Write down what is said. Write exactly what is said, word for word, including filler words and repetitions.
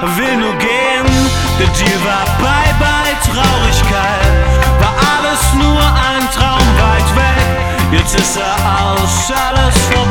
will nur gehen. Der Deal war bye bye Traurigkeit, war alles nur ein Traum weit weg. Jetzt ist er aus, alles vorbei.